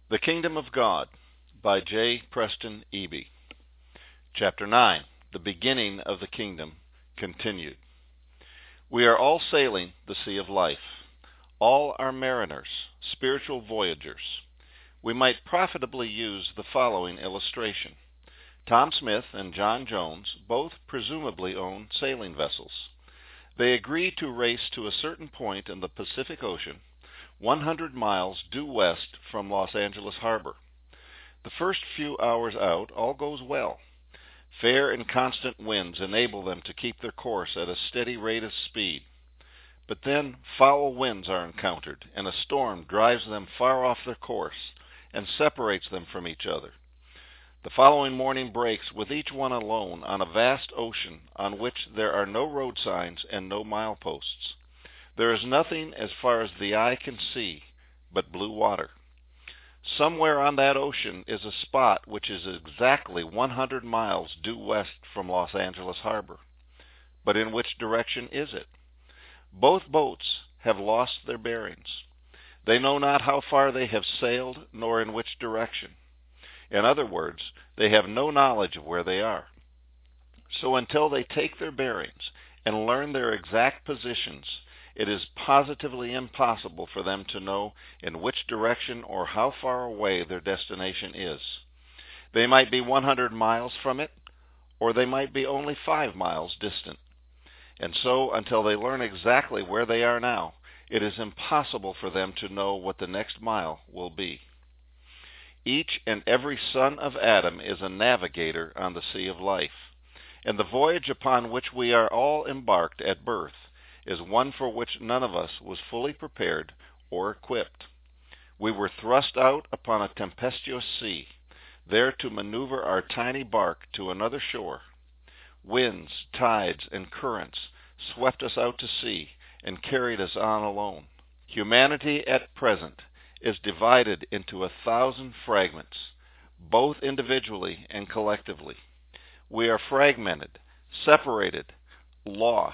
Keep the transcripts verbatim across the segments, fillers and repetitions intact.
The Kingdom of God by J. Preston Eby. Chapter nine. The Beginning of the Kingdom, continued. We are all sailing the sea of life. All are mariners, spiritual voyagers. We might profitably use the following illustration. Tom Smith and John Jones both presumably own sailing vessels. They agree to race to a certain point in the Pacific Ocean, one hundred miles due west from Los Angeles Harbor. The first few hours out, all goes well. Fair and constant winds enable them to keep their course at a steady rate of speed. But then foul winds are encountered, and a storm drives them far off their course and separates them from each other. The following morning breaks with each one alone on a vast ocean on which there are no road signs and no mileposts. There is nothing as far as the eye can see but blue water. Somewhere on that ocean is a spot which is exactly one hundred miles due west from Los Angeles Harbor. But in which direction is it? Both boats have lost their bearings. They know not how far they have sailed, nor in which direction. In other words, they have no knowledge of where they are. So until they take their bearings and learn their exact positions, it is positively impossible for them to know in which direction or how far away their destination is. They might be one hundred miles from it, or they might be only five miles distant. And so, until they learn exactly where they are now, it is impossible for them to know what the next mile will be. Each and every son of Adam is a navigator on the sea of life, and the voyage upon which we are all embarked at birth is one for which none of us was fully prepared or equipped. We were thrust out upon a tempestuous sea, there to maneuver our tiny bark to another shore. Winds, tides, and currents swept us out to sea and carried us on alone. Humanity at present is divided into a thousand fragments, both individually and collectively. We are fragmented, separated, lost.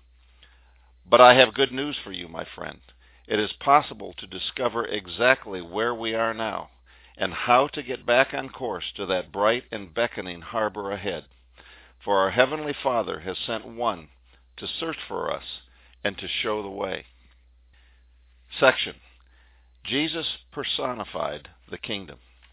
But I have good news for you, my friend. It is possible to discover exactly where we are now and how to get back on course to that bright and beckoning harbor ahead. For our Heavenly Father has sent one to search for us and to show the way. Section. Jesus personified the kingdom.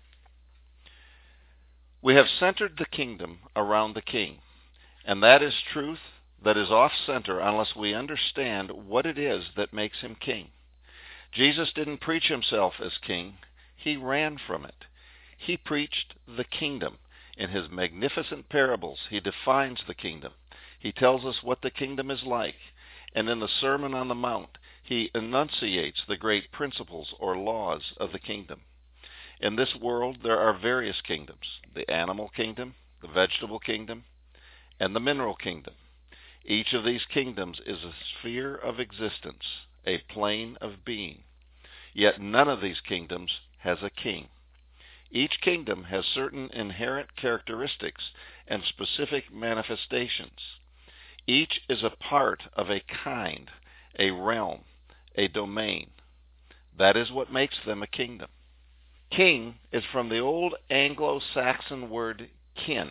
We have centered the kingdom around the king, and that is truth that is off-center unless we understand what it is that makes him king. Jesus didn't preach himself as king. He ran from it. He preached the kingdom. In his magnificent parables, he defines the kingdom. He tells us what the kingdom is like. And in the Sermon on the Mount, he enunciates the great principles or laws of the kingdom. In this world, there are various kingdoms: the animal kingdom, the vegetable kingdom, and the mineral kingdom. Each of these kingdoms is a sphere of existence, a plane of being. Yet none of these kingdoms has a king. Each kingdom has certain inherent characteristics and specific manifestations. Each is a part of a kind, a realm, a domain. That is what makes them a kingdom. King is from the old Anglo-Saxon word kin,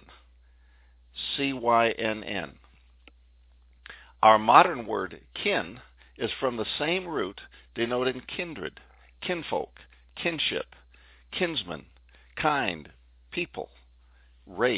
C Y N N. Our modern word kin is from the same root denoting kindred, kinfolk, kinship, kinsman, kind, people, race.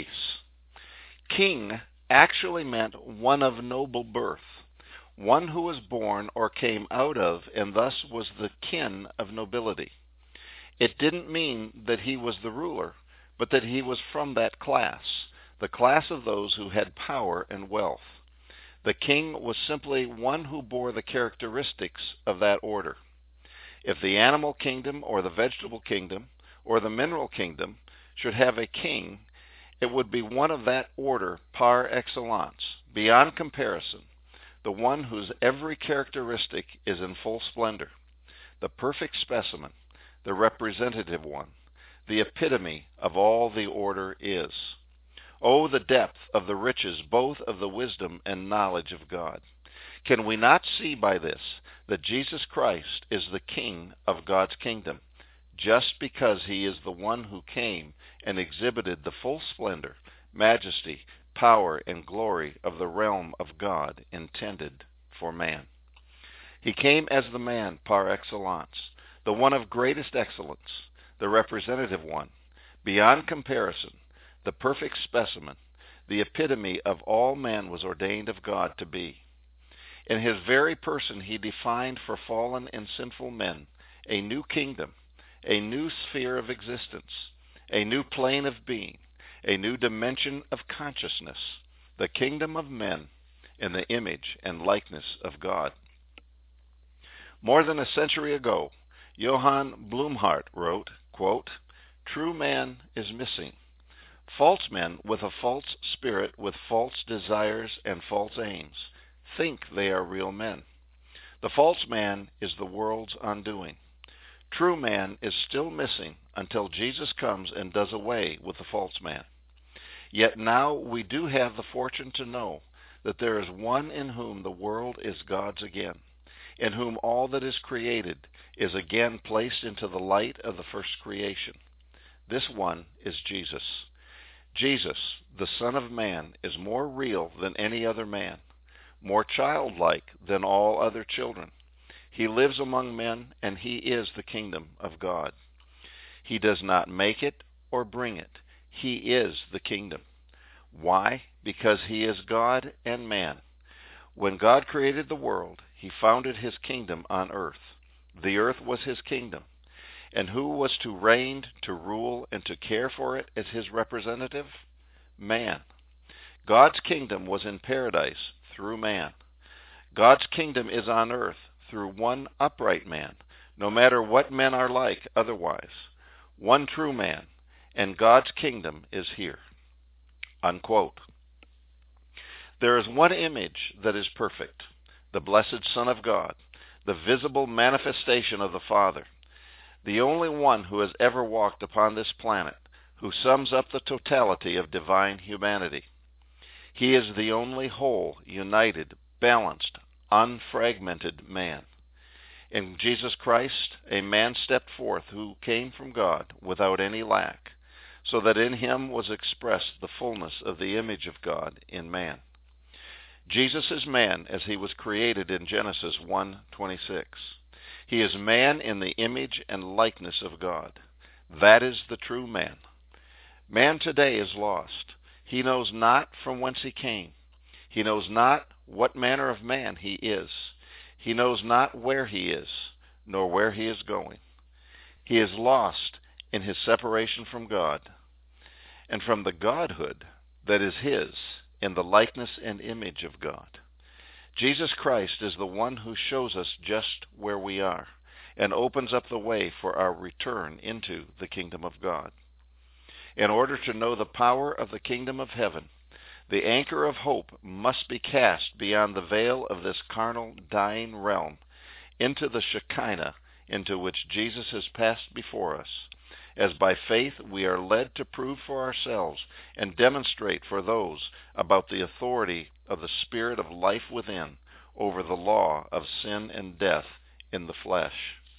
King actually meant one of noble birth, one who was born or came out of and thus was the kin of nobility. It didn't mean that he was the ruler, but that he was from that class, the class of those who had power and wealth. The king was simply one who bore the characteristics of that order. If the animal kingdom or the vegetable kingdom or the mineral kingdom should have a king, it would be one of that order par excellence, beyond comparison, the one whose every characteristic is in full splendor, the perfect specimen, the representative one, the epitome of all the order is. Oh, the depth of the riches both of the wisdom and knowledge of God. Can we not see by this that Jesus Christ is the King of God's kingdom, just because he is the one who came and exhibited the full splendor, majesty, power, and glory of the realm of God intended for man. He came as the man par excellence, the one of greatest excellence, the representative one, beyond comparison, the perfect specimen, the epitome of all man was ordained of God to be. In his very person he defined for fallen and sinful men a new kingdom, a new sphere of existence, a new plane of being, a new dimension of consciousness, the kingdom of men in the image and likeness of God. More than a century ago, Johann Blumhardt wrote, quote, "True man is missing. False men with a false spirit, with false desires and false aims, think they are real men. The false man is the world's undoing. True man is still missing until Jesus comes and does away with the false man. Yet now we do have the fortune to know that there is one in whom the world is God's again, in whom all that is created is again placed into the light of the first creation. This one is Jesus. Jesus, the Son of Man, is more real than any other man, more childlike than all other children. He lives among men, and he is the kingdom of God. He does not make it or bring it. He is the kingdom. Why? Because he is God and man. When God created the world, he founded his kingdom on earth. The earth was his kingdom. And who was to reign, to rule, and to care for it as his representative? Man. God's kingdom was in paradise through man. God's kingdom is on earth through one upright man, no matter what men are like otherwise. One true man, and God's kingdom is here." Unquote. There is one image that is perfect, the blessed Son of God, the visible manifestation of the Father, the only one who has ever walked upon this planet, who sums up the totality of divine humanity. He is the only whole, united, balanced, unfragmented man. In Jesus Christ, a man stepped forth who came from God without any lack, so that in him was expressed the fullness of the image of God in man. Jesus is man as he was created in Genesis one twenty-six. He is man in the image and likeness of God. That is the true man. Man today is lost. He knows not from whence he came. He knows not what manner of man he is. He knows not where he is, nor where he is going. He is lost in his separation from God, and from the Godhood that is his in the likeness and image of God. Jesus Christ is the one who shows us just where we are and opens up the way for our return into the kingdom of God. In order to know the power of the kingdom of heaven, the anchor of hope must be cast beyond the veil of this carnal, dying realm into the Shekinah into which Jesus has passed before us, as by faith we are led to prove for ourselves and demonstrate for those about the authority of the Spirit of life within over the law of sin and death in the flesh.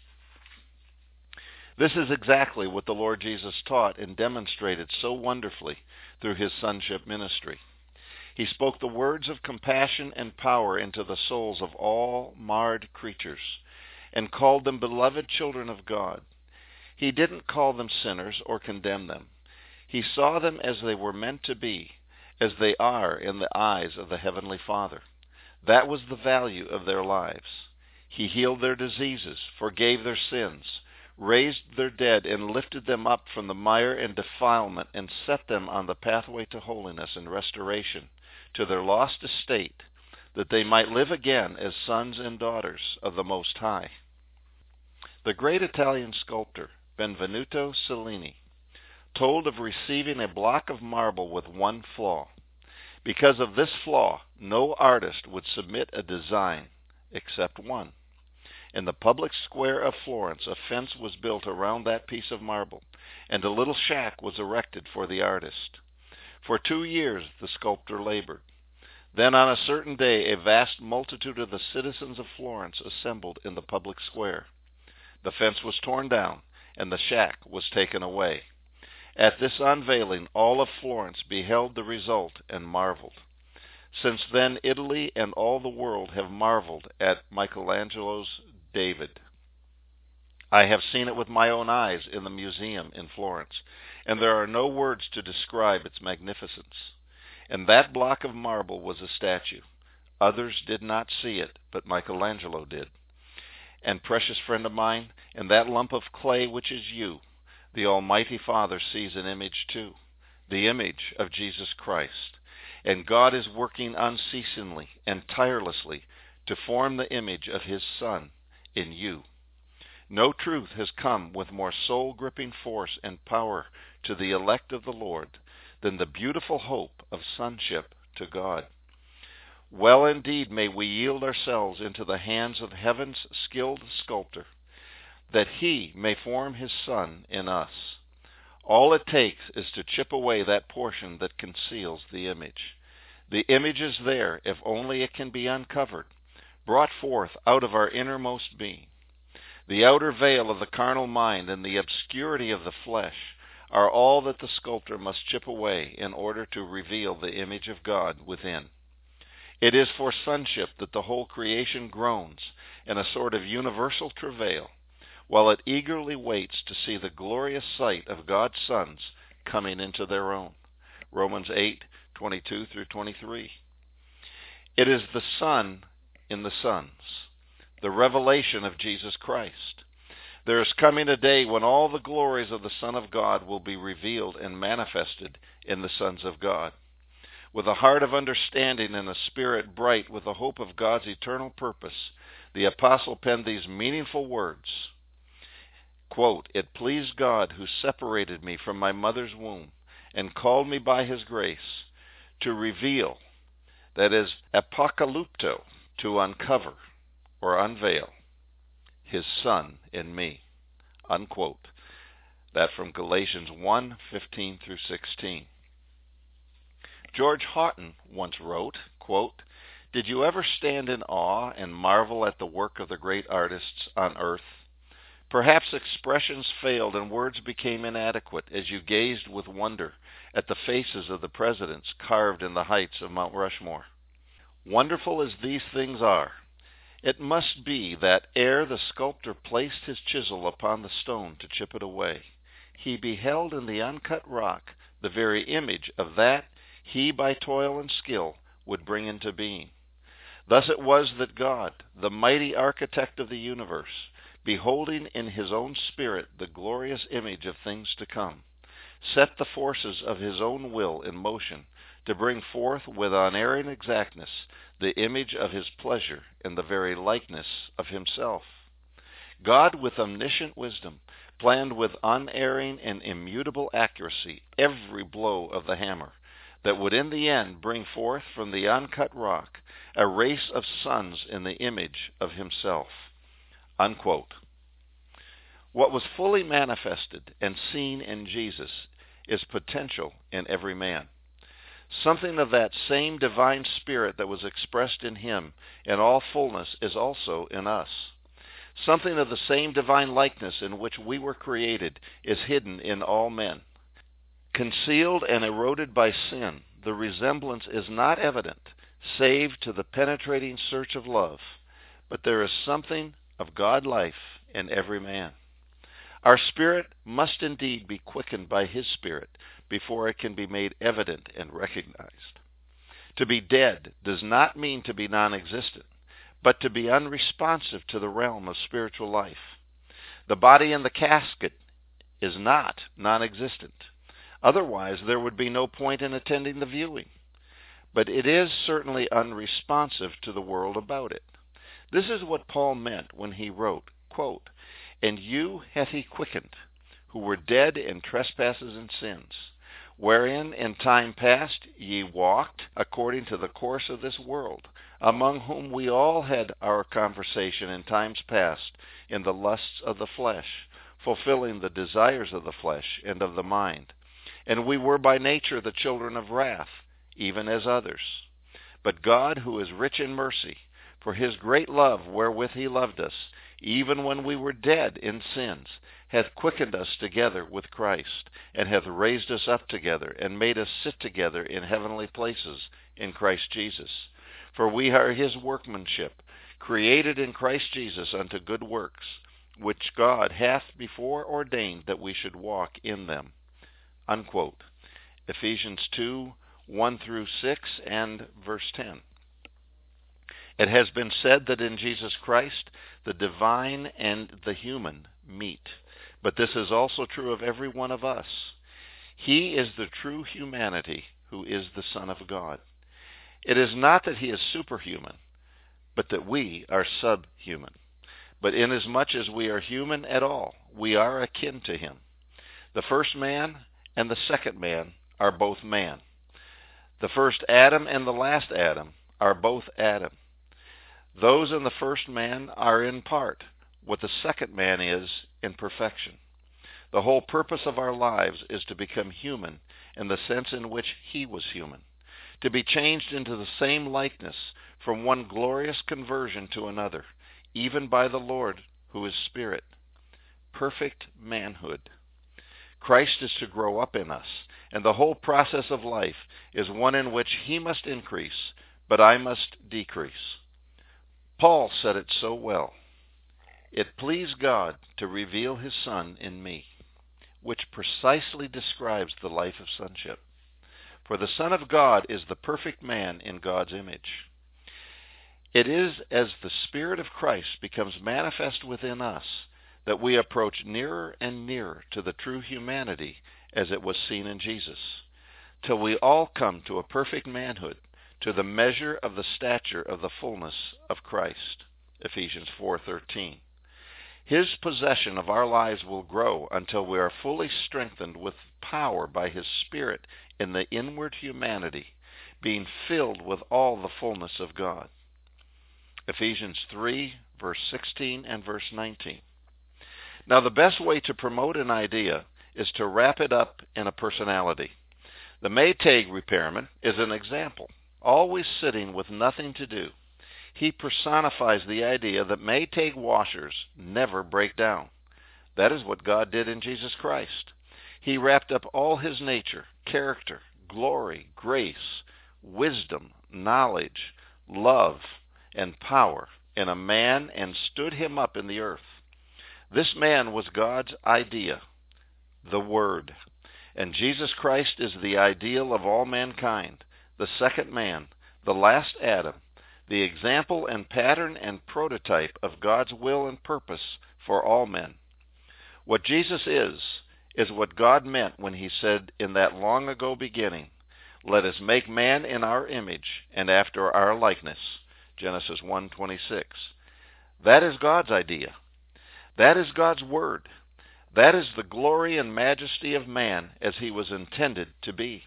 This is exactly what the Lord Jesus taught and demonstrated so wonderfully through his sonship ministry. He spoke the words of compassion and power into the souls of all marred creatures and called them beloved children of God. He didn't call them sinners or condemn them. He saw them as they were meant to be, as they are in the eyes of the Heavenly Father. That was the value of their lives. He healed their diseases, forgave their sins, raised their dead, and lifted them up from the mire and defilement, and set them on the pathway to holiness and restoration, to their lost estate, that they might live again as sons and daughters of the Most High. The great Italian sculptor, Benvenuto Cellini, told of receiving a block of marble with one flaw. Because of this flaw, no artist would submit a design except one. In the public square of Florence, a fence was built around that piece of marble, and a little shack was erected for the artist. For two years the sculptor labored. Then on a certain day, a vast multitude of the citizens of Florence assembled in the public square. The fence was torn down, and the shack was taken away. At this unveiling, all of Florence beheld the result and marveled. Since then, Italy and all the world have marveled at Michelangelo's David. I have seen it with my own eyes in the museum in Florence, and there are no words to describe its magnificence. And that block of marble was a statue. Others did not see it, but Michelangelo did. And, precious friend of mine, in that lump of clay which is you, the Almighty Father sees an image too, the image of Jesus Christ. And God is working unceasingly and tirelessly to form the image of His Son in you. No truth has come with more soul-gripping force and power to the elect of the Lord than the beautiful hope of sonship to God. Well, indeed, may we yield ourselves into the hands of heaven's skilled sculptor, that He may form His Son in us. All it takes is to chip away that portion that conceals the image. The image is there if only it can be uncovered, brought forth out of our innermost being. The outer veil of the carnal mind and the obscurity of the flesh are all that the sculptor must chip away in order to reveal the image of God within. It is for sonship that the whole creation groans in a sort of universal travail, while it eagerly waits to see the glorious sight of God's sons coming into their own. Romans eight, twenty-two through twenty-three. It is the Son in the sons, the revelation of Jesus Christ. There is coming a day when all the glories of the Son of God will be revealed and manifested in the sons of God. With a heart of understanding and a spirit bright with the hope of God's eternal purpose, the apostle penned these meaningful words. Quote, "It pleased God who separated me from my mother's womb and called me by His grace to reveal," that is, apocalypto, to uncover or unveil, His Son in me. Unquote. That from Galatians one, fifteen through sixteen. George Houghton once wrote, quote, "Did you ever stand in awe and marvel at the work of the great artists on earth? Perhaps expressions failed and words became inadequate as you gazed with wonder at the faces of the presidents carved in the heights of Mount Rushmore. Wonderful as these things are, it must be that ere the sculptor placed his chisel upon the stone to chip it away, he beheld in the uncut rock the very image of that he by toil and skill would bring into being. Thus it was that God, the mighty architect of the universe, beholding in His own spirit the glorious image of things to come, set the forces of His own will in motion to bring forth with unerring exactness the image of His pleasure in the very likeness of Himself. God, with omniscient wisdom, planned with unerring and immutable accuracy every blow of the hammer that would in the end bring forth from the uncut rock a race of sons in the image of Himself." Unquote. What was fully manifested and seen in Jesus is potential in every man. Something of that same divine spirit that was expressed in Him in all fullness is also in us. Something of the same divine likeness in which we were created is hidden in all men. Concealed and eroded by sin, the resemblance is not evident, save to the penetrating search of love, but there is something of God life in every man. Our spirit must indeed be quickened by His Spirit before it can be made evident and recognized. To be dead does not mean to be non-existent, but to be unresponsive to the realm of spiritual life. The body in the casket is not non-existent. Otherwise, there would be no point in attending the viewing. But it is certainly unresponsive to the world about it. This is what Paul meant when he wrote, quote, "And you hath He quickened, who were dead in trespasses and sins, wherein in time past ye walked according to the course of this world, among whom we all had our conversation in times past in the lusts of the flesh, fulfilling the desires of the flesh and of the mind. And we were by nature the children of wrath, even as others. But God, who is rich in mercy, for His great love wherewith He loved us, even when we were dead in sins, hath quickened us together with Christ, and hath raised us up together, and made us sit together in heavenly places in Christ Jesus. For we are his workmanship, created in Christ Jesus unto good works, which God hath before ordained that we should walk in them." Unquote. Ephesians two, one through six and verse ten. It has been said that in Jesus Christ the divine and the human meet, but this is also true of every one of us. He is the true humanity who is the Son of God. It is not that he is superhuman, but that we are subhuman. But inasmuch as we are human at all, we are akin to him. The first man and the second man are both man. The first Adam and the last Adam are both Adam. Those in the first man are in part what the second man is in perfection. The whole purpose of our lives is to become human in the sense in which he was human, to be changed into the same likeness from one glorious conversion to another, even by the Lord who is Spirit. Perfect manhood. Christ is to grow up in us, and the whole process of life is one in which he must increase, but I must decrease. Paul said it so well. It pleased God to reveal his Son in me, which precisely describes the life of sonship. For the Son of God is the perfect man in God's image. It is as the Spirit of Christ becomes manifest within us that we approach nearer and nearer to the true humanity as it was seen in Jesus, till we all come to a perfect manhood, to the measure of the stature of the fullness of Christ. Ephesians four thirteen. His possession of our lives will grow until we are fully strengthened with power by his Spirit in the inward humanity, being filled with all the fullness of God. Ephesians three, verse sixteen and verse nineteen. Now, the best way to promote an idea is to wrap it up in a personality. The Maytag repairman is an example, always sitting with nothing to do. He personifies the idea that Maytag washers never break down. That is what God did in Jesus Christ. He wrapped up all his nature, character, glory, grace, wisdom, knowledge, love, and power in a man and stood him up in the earth. This man was God's idea, the Word. And Jesus Christ is the ideal of all mankind, the second man, the last Adam, the example and pattern and prototype of God's will and purpose for all men. What Jesus is, is what God meant when he said in that long ago beginning, "Let us make man in our image and after our likeness," Genesis one twenty-six. That is God's idea. That is God's Word. That is the glory and majesty of man as he was intended to be.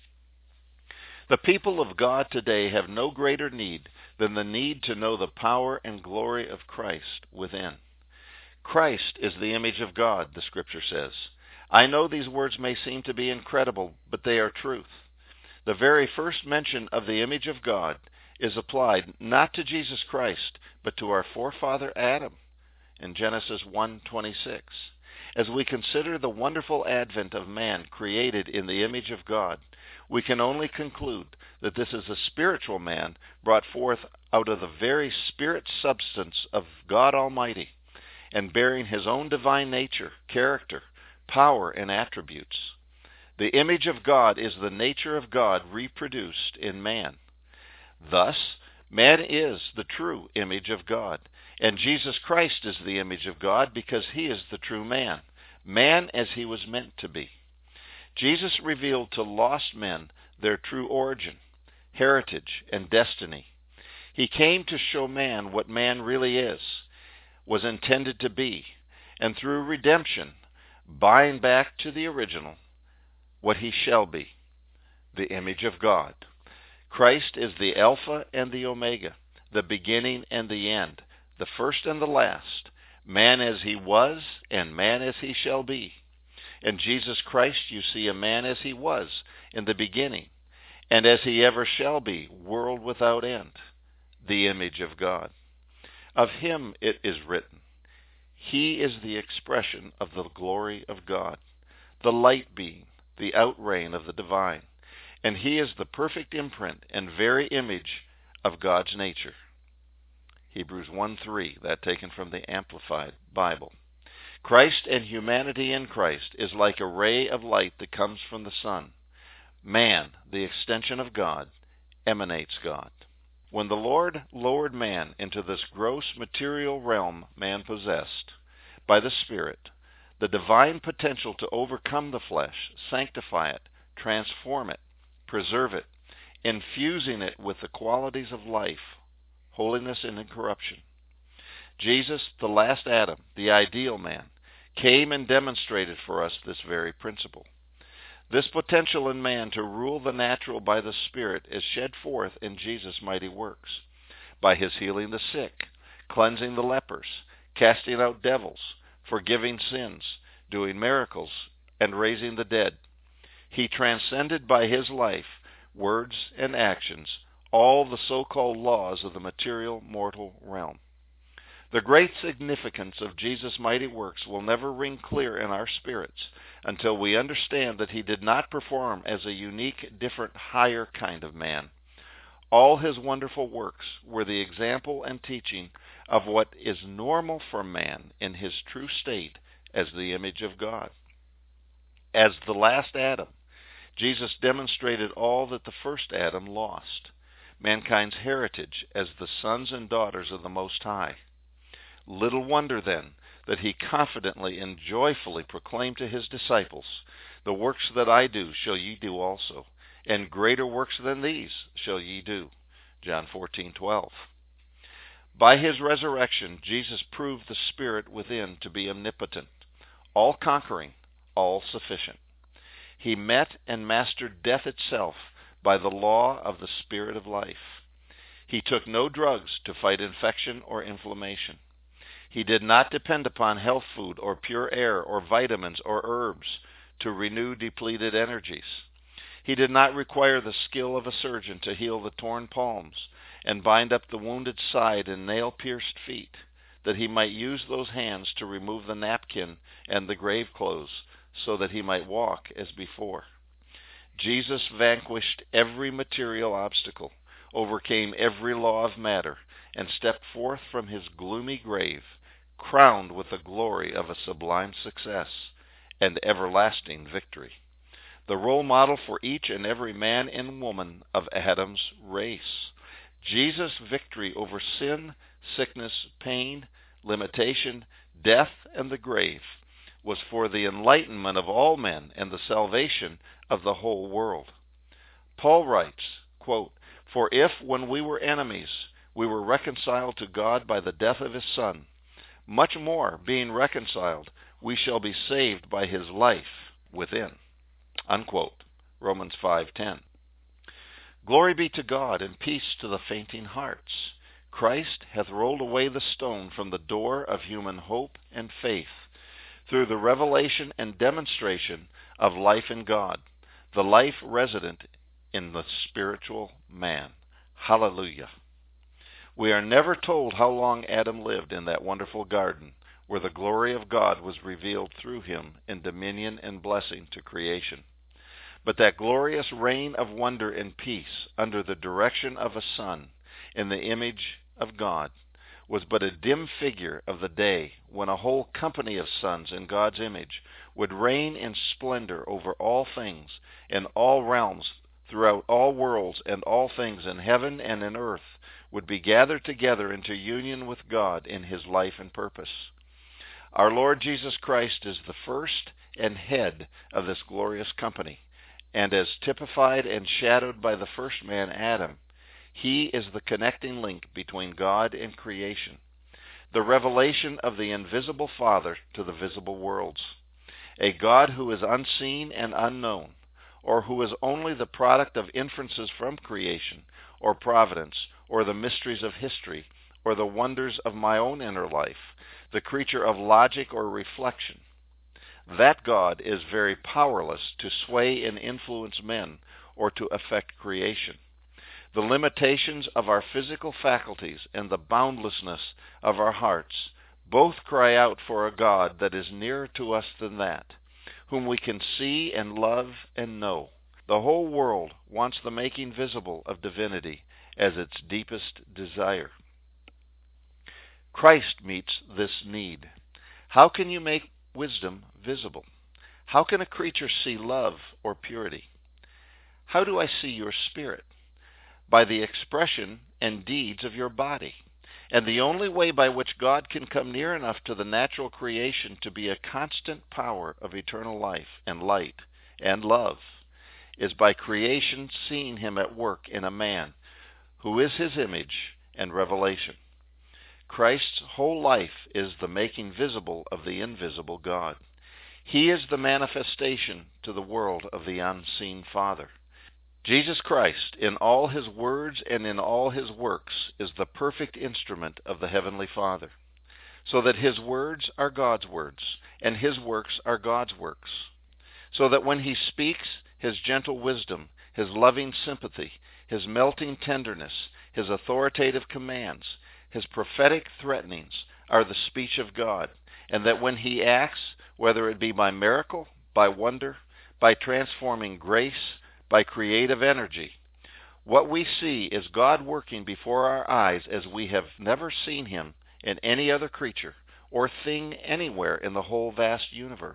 The people of God today have no greater need than the need to know the power and glory of Christ within. Christ is the image of God, the Scripture says. I know these words may seem to be incredible, but they are truth. The very first mention of the image of God is applied not to Jesus Christ, but to our forefather Adam in Genesis one twenty-six. As we consider the wonderful advent of man created in the image of God, we can only conclude that this is a spiritual man brought forth out of the very spirit substance of God Almighty, and bearing his own divine nature, character, power, and attributes. The image of God is the nature of God reproduced in man. Thus, man is the true image of God, and Jesus Christ is the image of God because he is the true man, man as he was meant to be. Jesus revealed to lost men their true origin, heritage, and destiny. He came to show man what man really is, was intended to be, and through redemption, bind back to the original what he shall be, the image of God. Christ is the Alpha and the Omega, the beginning and the end, the first and the last, man as he was and man as he shall be. In Jesus Christ you see a man as he was in the beginning, and as he ever shall be, world without end, the image of God. Of him it is written, He is the expression of the glory of God, the light being, the outreign of the divine, and he is the perfect imprint and very image of God's nature. Hebrews one three, that taken from the Amplified Bible. Christ and humanity in Christ is like a ray of light that comes from the sun. Man, the extension of God, emanates God. When the Lord lowered man into this gross material realm man possessed, by the Spirit, the divine potential to overcome the flesh, sanctify it, transform it, preserve it, infusing it with the qualities of life, holiness, and incorruption. Jesus, the last Adam, the ideal man, came and demonstrated for us this very principle. This potential in man to rule the natural by the Spirit is shed forth in Jesus' mighty works, by his healing the sick, cleansing the lepers, casting out devils, forgiving sins, doing miracles, and raising the dead. He transcended by his life, words, and actions all the so-called laws of the material mortal realm. The great significance of Jesus' mighty works will never ring clear in our spirits until we understand that he did not perform as a unique, different, higher kind of man. All his wonderful works were the example and teaching of what is normal for man in his true state as the image of God. As the last Adam, Jesus demonstrated all that the first Adam lost, mankind's heritage as the sons and daughters of the Most High. Little wonder, then, that he confidently and joyfully proclaimed to his disciples, "The works that I do shall ye do also, and greater works than these shall ye do." John fourteen twelve. By his resurrection, Jesus proved the Spirit within to be omnipotent, all-conquering, all-sufficient. He met and mastered death itself by the law of the Spirit of life. He took no drugs to fight infection or inflammation. He did not depend upon health food or pure air or vitamins or herbs to renew depleted energies. He did not require the skill of a surgeon to heal the torn palms and bind up the wounded side and nail-pierced feet, that he might use those hands to remove the napkin and the grave clothes so that he might walk as before. Jesus vanquished every material obstacle, overcame every law of matter, and stepped forth from his gloomy grave, crowned with the glory of a sublime success and everlasting victory, the role model for each and every man and woman of Adam's race. Jesus' victory over sin, sickness, pain, limitation, death, and the grave was for the enlightenment of all men and the salvation of the whole world. Paul writes, quote, "For if, when we were enemies, we were reconciled to God by the death of his Son, much more, being reconciled, we shall be saved by his life within." Unquote. Romans five ten. Glory be to God, and peace to the fainting hearts. Christ hath rolled away the stone from the door of human hope and faith, through the revelation and demonstration of life in God, the life resident in the spiritual man. Hallelujah. We are never told how long Adam lived in that wonderful garden, where the glory of God was revealed through him in dominion and blessing to creation. But that glorious reign of wonder and peace under the direction of a Son in the image of God was but a dim figure of the day when a whole company of sons in God's image would reign in splendor over all things in all realms throughout all worlds, and all things in heaven and in earth would be gathered together into union with God in his life and purpose. Our Lord Jesus Christ is the first and head of this glorious company, and as typified and shadowed by the first man, Adam, he is the connecting link between God and creation, the revelation of the invisible Father to the visible worlds, a God who is unseen and unknown, or who is only the product of inferences from creation, or providence, or the mysteries of history, or the wonders of my own inner life, the creature of logic or reflection. That God is very powerless to sway and influence men or to affect creation. The limitations of our physical faculties and the boundlessness of our hearts Both cry out for a God that is nearer to us than that, whom we can see and love and know. The whole world wants the making visible of divinity as its deepest desire. Christ meets this need. How can you make wisdom visible? How can a creature see love or purity? How do I see your spirit? By the expression and deeds of your body. And the only way by which God can come near enough to the natural creation to be a constant power of eternal life and light and love is by creation seeing him at work in a man who is his image and revelation. Christ's whole life is the making visible of the invisible God. He is the manifestation to the world of the unseen Father. Jesus Christ, in all his words and in all his works, is the perfect instrument of the Heavenly Father, so that his words are God's words, and his works are God's works, so that when he speaks, his gentle wisdom, his loving sympathy, his melting tenderness, his authoritative commands, his prophetic threatenings are the speech of God, and that when he acts, whether it be by miracle, by wonder, by transforming grace, by creative energy, what we see is God working before our eyes as we have never seen him in any other creature or thing anywhere in the whole vast universe.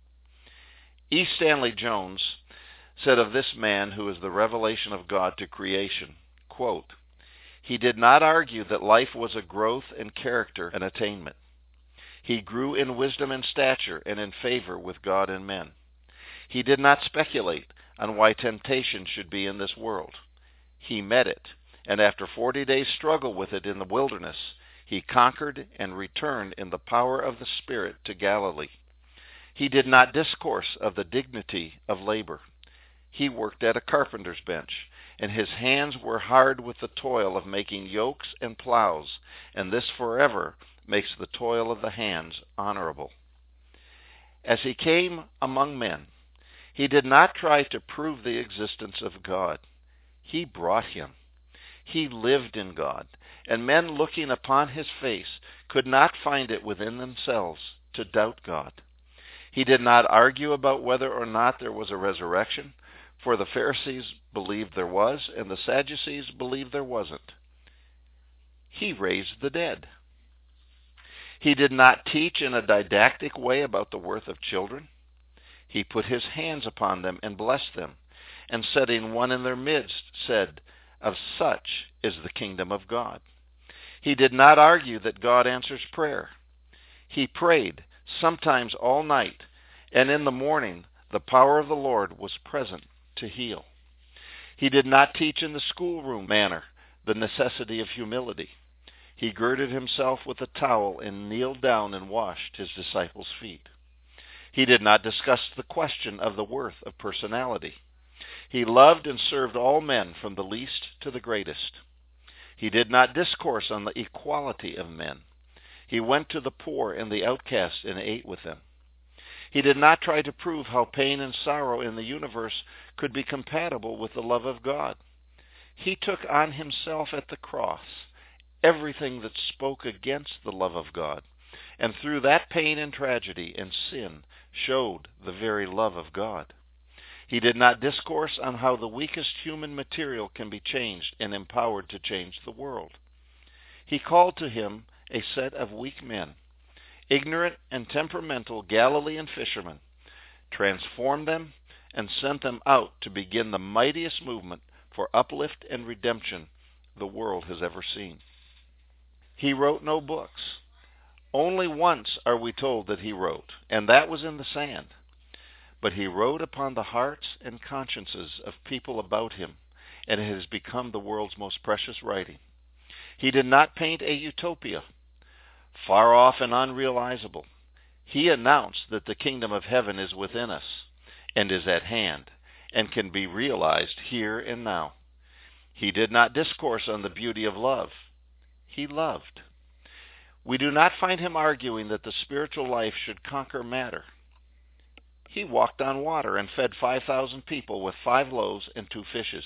E. Stanley Jones said of this man who is the revelation of God to creation, quote, "He did not argue that life was a growth in character and attainment. He grew in wisdom and stature and in favor with God and men. He did not speculate on why temptation should be in this world. He met it, and after forty days' struggle with it in the wilderness, he conquered and returned in the power of the Spirit to Galilee. He did not discourse of the dignity of labor. He worked at a carpenter's bench, and his hands were hard with the toil of making yokes and plows, and this forever makes the toil of the hands honorable. As he came among men, he did not try to prove the existence of God. He brought him. He lived in God, and men looking upon his face could not find it within themselves to doubt God. He did not argue about whether or not there was a resurrection, for the Pharisees believed there was, and the Sadducees believed there wasn't. He raised the dead. He did not teach in a didactic way about the worth of children. He put his hands upon them and blessed them, and setting one in their midst, said, 'Of such is the kingdom of God.' He did not argue that God answers prayer. He prayed, sometimes all night, and in the morning the power of the Lord was present to heal. He did not teach in the schoolroom manner the necessity of humility. He girded himself with a towel and kneeled down and washed his disciples' feet. He did not discuss the question of the worth of personality. He loved and served all men from the least to the greatest. He did not discourse on the equality of men. He went to the poor and the outcast and ate with them. He did not try to prove how pain and sorrow in the universe could be compatible with the love of God. He took on himself at the cross everything that spoke against the love of God, and through that pain and tragedy and sin showed the very love of God. He did not discourse on how the weakest human material can be changed and empowered to change the world. He called to him a set of weak men, ignorant and temperamental Galilean fishermen, transformed them, and sent them out to begin the mightiest movement for uplift and redemption the world has ever seen. He wrote no books. Only once are we told that he wrote, and that was in the sand. But he wrote upon the hearts and consciences of people about him, and it has become the world's most precious writing. He did not paint a utopia, far off and unrealizable. He announced that the kingdom of heaven is within us, and is at hand, and can be realized here and now. He did not discourse on the beauty of love. He loved. We do not find him arguing that the spiritual life should conquer matter. He walked on water and fed five thousand people with five loaves and two fishes.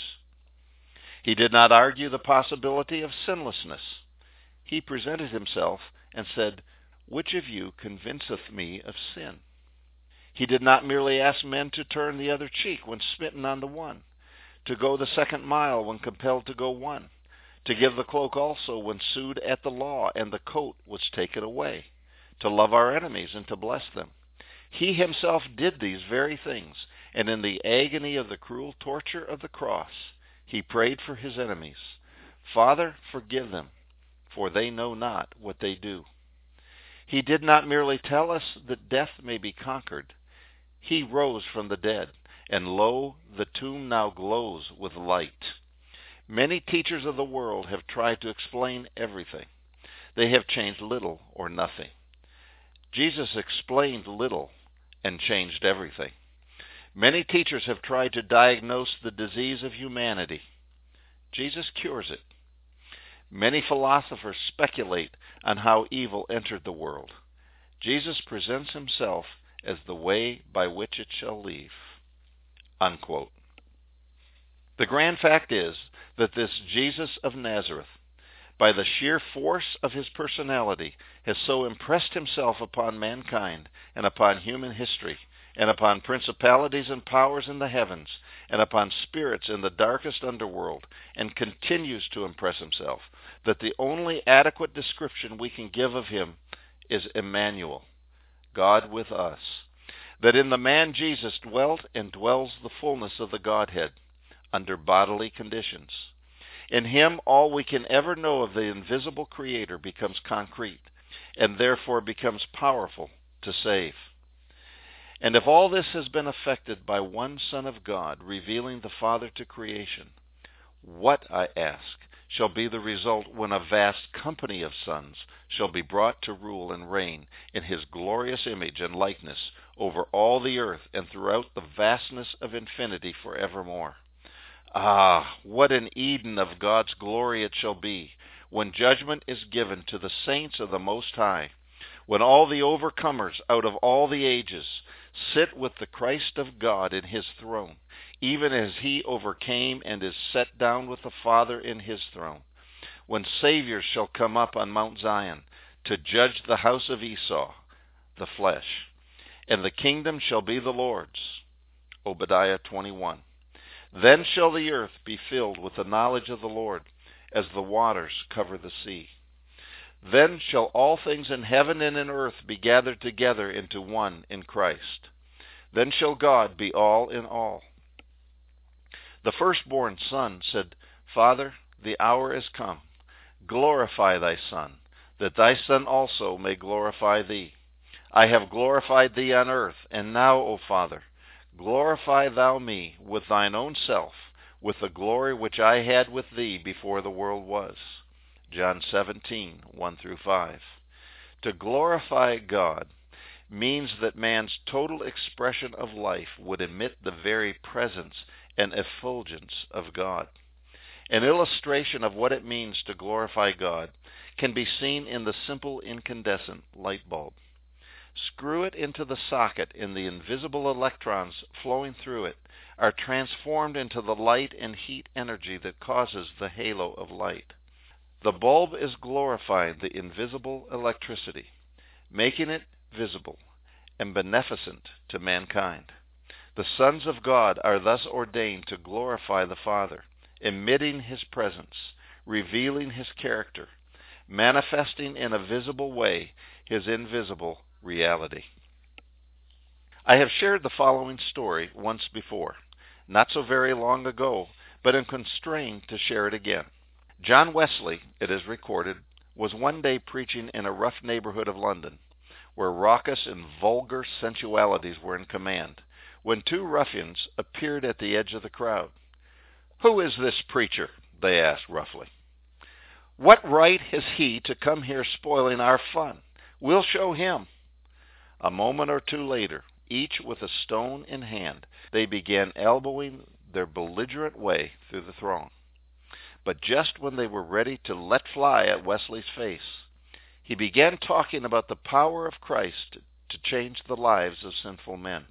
He did not argue the possibility of sinlessness. He presented himself and said, which of you convinceth me of sin? He did not merely ask men to turn the other cheek when smitten on the one, to go the second mile when compelled to go one, to give the cloak also when sued at the law and the coat was taken away, to love our enemies and to bless them. He himself did these very things, and in the agony of the cruel torture of the cross, he prayed for his enemies, Father, forgive them, for they know not what they do. He did not merely tell us that death may be conquered. He rose from the dead, and lo, the tomb now glows with light. Many teachers of the world have tried to explain everything. They have changed little or nothing. Jesus explained little and changed everything. Many teachers have tried to diagnose the disease of humanity. Jesus cures it. Many philosophers speculate on how evil entered the world. Jesus presents himself as the way by which it shall leave. Unquote. The grand fact is that this Jesus of Nazareth, by the sheer force of his personality, has so impressed himself upon mankind and upon human history, and upon principalities and powers in the heavens, and upon spirits in the darkest underworld, and continues to impress himself, that the only adequate description we can give of him is Emmanuel, God with us. That in the man Jesus dwelt and dwells the fullness of the Godhead, under bodily conditions. In him all we can ever know of the invisible Creator becomes concrete, and therefore becomes powerful to save. And if all this has been effected by one Son of God, revealing the Father to creation, what, I ask, shall be the result when a vast company of sons shall be brought to rule and reign in his glorious image and likeness over all the earth and throughout the vastness of infinity forevermore? Ah, what an Eden of God's glory it shall be, when judgment is given to the saints of the Most High, when all the overcomers out of all the ages sit with the Christ of God in his throne, even as he overcame and is set down with the Father in his throne, when Saviors shall come up on Mount Zion to judge the house of Esau, the flesh, and the kingdom shall be the Lord's. Obadiah twenty-one. Then shall the earth be filled with the knowledge of the Lord, as the waters cover the sea. Then shall all things in heaven and in earth be gathered together into one in Christ. Then shall God be all in all. The firstborn son said, Father, the hour is come. Glorify thy Son, that thy Son also may glorify thee. I have glorified thee on earth, and now, O Father, glorify thou me with thine own self, with the glory which I had with thee before the world was. John seventeen, one through five. To glorify God means that man's total expression of life would emit the very presence and effulgence of God. An illustration of what it means to glorify God can be seen in the simple incandescent light bulb. Screw it into the socket, and the invisible electrons flowing through it are transformed into the light and heat energy that causes the halo of light. The bulb is glorifying the invisible electricity, making it visible and beneficent to mankind. The sons of God are thus ordained to glorify the Father, emitting his presence, revealing his character, manifesting in a visible way his invisible reality. I have shared the following story once before, not so very long ago, but am constrained to share it again. John Wesley, it is recorded, was one day preaching in a rough neighborhood of London, where raucous and vulgar sensualities were in command, when two ruffians appeared at the edge of the crowd. "Who is this preacher?" they asked roughly. "What right has he to come here spoiling our fun? We'll show him." A moment or two later, each with a stone in hand, they began elbowing their belligerent way through the throng. But just when they were ready to let fly at Wesley's face, he began talking about the power of Christ to change the lives of sinful men.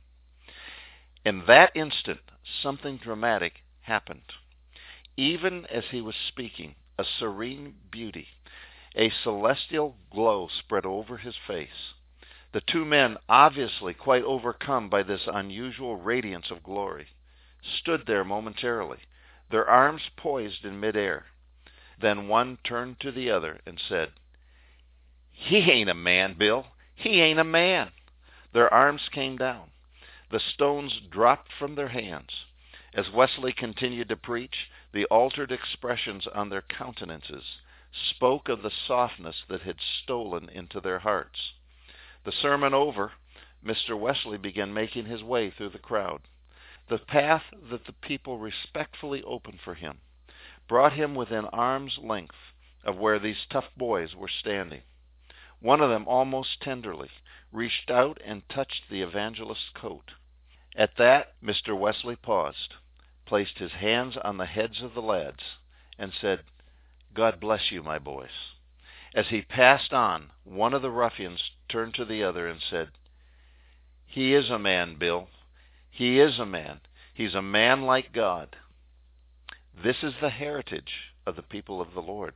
In that instant, something dramatic happened. Even as he was speaking, a serene beauty, A celestial glow spread over his face. The two men, obviously quite overcome by this unusual radiance of glory, stood there momentarily, their arms poised in midair. Then one turned to the other and said, "He ain't a man, Bill. He ain't a man." Their arms came down. The stones dropped from their hands. As Wesley continued to preach, the altered expressions on their countenances spoke of the softness that had stolen into their hearts. The sermon over, Mister Wesley began making his way through the crowd. The path that the people respectfully opened for him brought him within arm's length of where these tough boys were standing. One of them, almost tenderly, reached out and touched the evangelist's coat. At that, Mister Wesley paused, placed his hands on the heads of the lads, and said, "God bless you, my boys." As he passed on, one of the ruffians turned to the other and said, "He is a man, Bill. He is a man. He's a man like God." This is the heritage of the people of the Lord.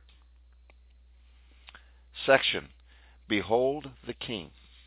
Section, Behold the King.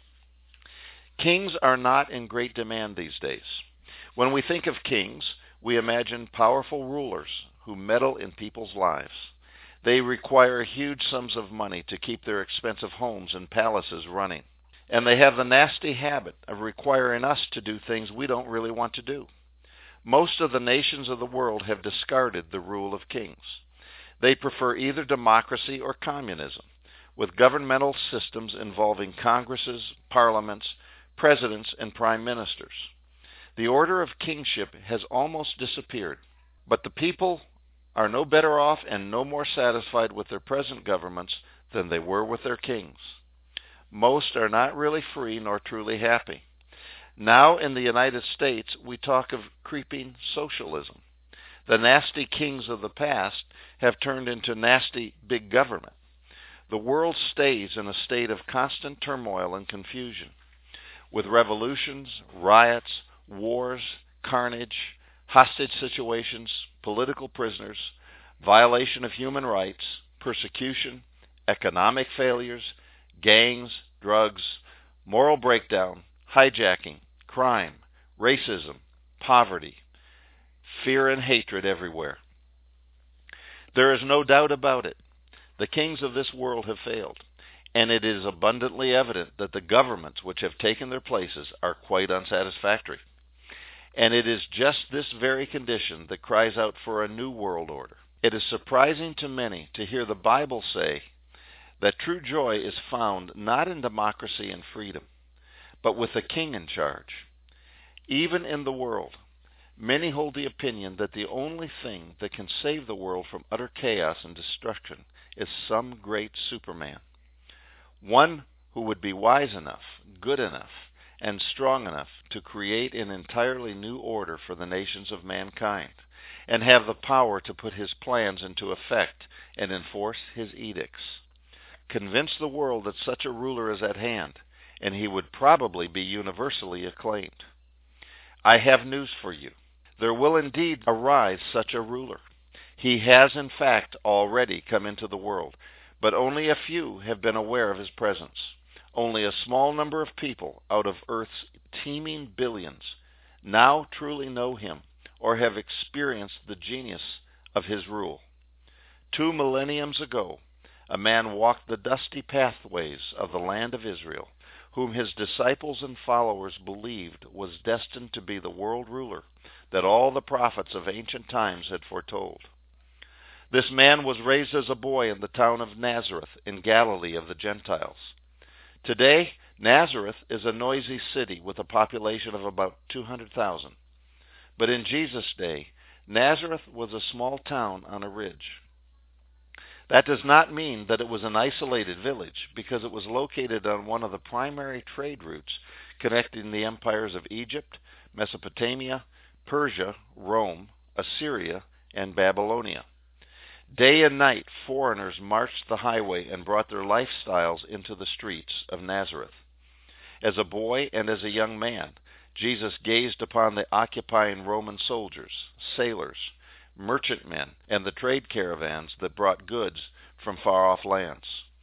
Kings are not in great demand these days. When we think of kings, we imagine powerful rulers who meddle in people's lives. They require huge sums of money to keep their expensive homes and palaces running. And they have the nasty habit of requiring us to do things we don't really want to do. Most of the nations of the world have discarded the rule of kings. They prefer either democracy or communism, with governmental systems involving congresses, parliaments, presidents, and prime ministers. The order of kingship has almost disappeared, but the people are no better off and no more satisfied with their present governments than they were with their kings. Most are not really free nor truly happy. Now in the United States, we talk of creeping socialism. The nasty kings of the past have turned into nasty big government. The world stays in a state of constant turmoil and confusion, with revolutions, riots, wars, carnage, hostage situations, political prisoners, violation of human rights, persecution, economic failures, gangs, drugs, moral breakdown, hijacking, crime, racism, poverty, fear and hatred everywhere. There is no doubt about it. The kings of this world have failed, and it is abundantly evident that the governments which have taken their places are quite unsatisfactory. And it is just this very condition that cries out for a new world order. It is surprising to many to hear the Bible say that true joy is found not in democracy and freedom, but with a king in charge. Even in the world, many hold the opinion that the only thing that can save the world from utter chaos and destruction is some great Superman. One who would be wise enough, good enough, and strong enough to create an entirely new order for the nations of mankind, and have the power to put his plans into effect and enforce his edicts. Convince the world that such a ruler is at hand, and he would probably be universally acclaimed. I have news for you. There will indeed arise such a ruler. He has, in fact, already come into the world, but only a few have been aware of his presence. Only a small number of people out of Earth's teeming billions now truly know him or have experienced the genius of his rule. Two millenniums ago, a man walked the dusty pathways of the land of Israel, whom his disciples and followers believed was destined to be the world ruler that all the prophets of ancient times had foretold. This man was raised as a boy in the town of Nazareth in Galilee of the Gentiles. Today, Nazareth is a noisy city with a population of about two hundred thousand. But in Jesus' day, Nazareth was a small town on a ridge. That does not mean that it was an isolated village, because it was located on one of the primary trade routes connecting the empires of Egypt, Mesopotamia, Persia, Rome, Assyria, and Babylonia. Day and night, foreigners marched the highway and brought their lifestyles into the streets of Nazareth. As a boy and as a young man, Jesus gazed upon the occupying Roman soldiers, sailors, merchantmen, and the trade caravans that brought goods from far-off lands.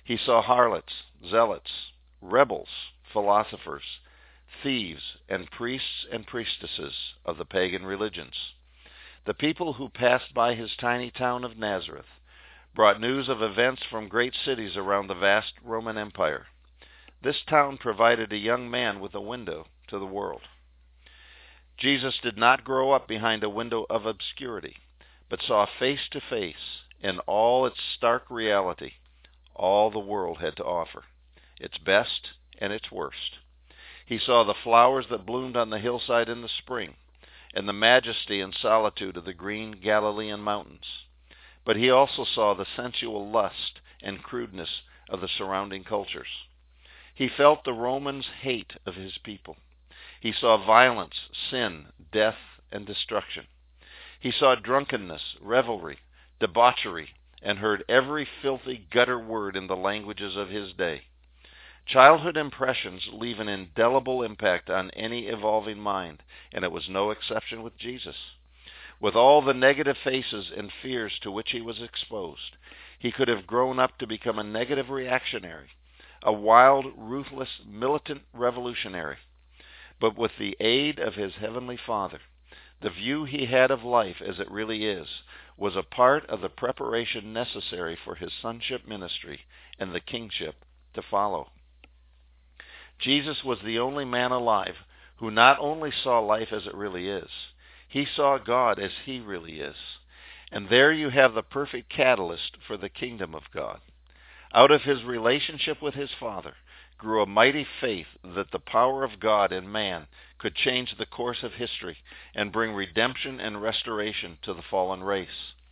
He saw harlots, zealots, rebels, philosophers, thieves, and priests and priestesses of the pagan religions. The people who passed by his tiny town of Nazareth brought news of events from great cities around the vast Roman Empire. This town provided a young man with a window to the world. Jesus did not grow up behind a window of obscurity, but saw face to face, in all its stark reality, all the world had to offer, its best and its worst. He saw the flowers that bloomed on the hillside in the spring, and the majesty and solitude of the green Galilean mountains. But he also saw the sensual lust and crudeness of the surrounding cultures. He felt the Romans' hate of his people. He saw violence, sin, death, and destruction. He saw drunkenness, revelry, debauchery, and heard every filthy gutter word in the languages of his day. Childhood impressions leave an indelible impact on any evolving mind, and it was no exception with Jesus. With all the negative faces and fears to which he was exposed, he could have grown up to become a negative reactionary, a wild, ruthless, militant revolutionary. But with the aid of his heavenly Father, the view he had of life as it really is was a part of the preparation necessary for his sonship ministry and the kingship to follow. Jesus was the only man alive who not only saw life as it really is, he saw God as he really is. And there you have the perfect catalyst for the kingdom of God. Out of his relationship with his Father grew a mighty faith that the power of God in man could change the course of history and bring redemption and restoration to the fallen race.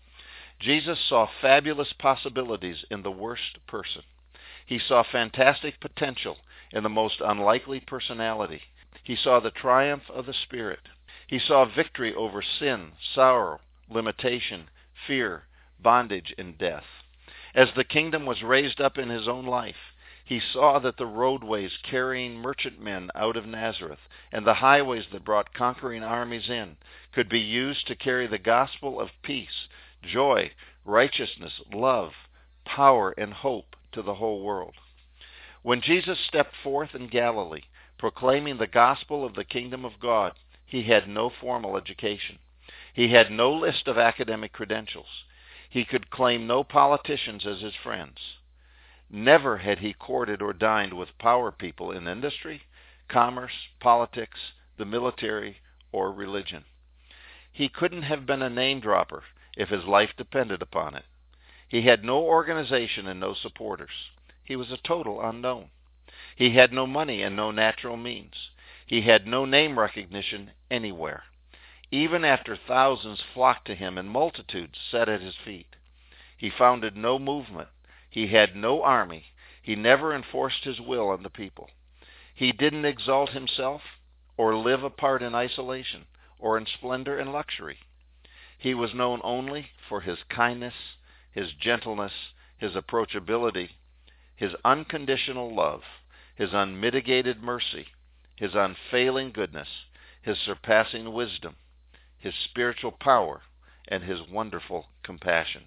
Jesus saw fabulous possibilities in the worst person. He saw fantastic potential in the most unlikely personality. He saw the triumph of the Spirit. He saw victory over sin, sorrow, limitation, fear, bondage, and death. As the kingdom was raised up in his own life, he saw that the roadways carrying merchantmen out of Nazareth and the highways that brought conquering armies in could be used to carry the gospel of peace, joy, righteousness, love, power, and hope to the whole world. When Jesus stepped forth in Galilee, proclaiming the gospel of the kingdom of God, he had no formal education. He had no list of academic credentials. He could claim no politicians as his friends. Never had he courted or dined with power people in industry, commerce, politics, the military, or religion. He couldn't have been a name dropper if his life depended upon it. He had no organization and no supporters. He was a total unknown. He had no money and no natural means. He had no name recognition anywhere, even after thousands flocked to him and multitudes sat at his feet. He founded no movement. He had no army. He never enforced his will on the people. He didn't exalt himself or live apart in isolation or in splendor and luxury. He was known only for his kindness, his gentleness, his approachability, his unconditional love, his unmitigated mercy, his unfailing goodness, his surpassing wisdom, his spiritual power, and his wonderful compassion.